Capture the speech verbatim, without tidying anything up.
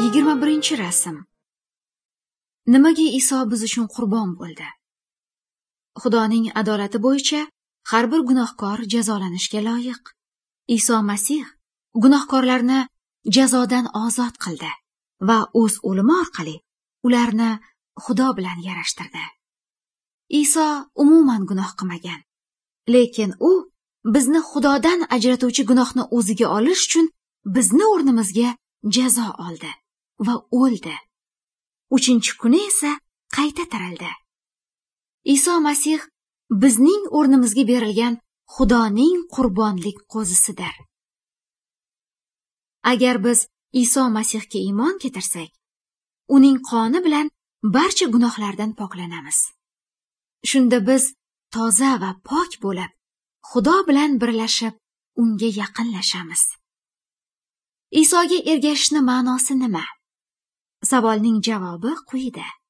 yigirma birinchi rasm. Nimaga Iso biz uchun qurbon bo'ldi? Xudoning adolati bo'yicha har bir gunohkor jazolanishga loyiq. Iso Masih gunohkorlarni jazodan ozod qildi va o'z o'limi orqali ularni Xudo bilan yarashtirdi. Iso umuman gunoh qilmagan, lekin u bizni Xudodan ajratuvchi gunohni o'ziga olish uchun bizni o'rnimizga jazo oldi va o'ldi. Uchinchi kuni esa qayta tirildi. Iso Masih bizning o'rnimizga berilgan Xudoning qurbonlik qo'zisidir. Agar biz Iso Masihga iymon keltirsak, uning qoni bilan barcha gunohlardan poklanamiz. Shunda biz toza va pok bo'lib, Xudo bilan birlashib, unga yaqinlashamiz. Isoga ergashishni ma'nosi nima? Savolning javobi quyida.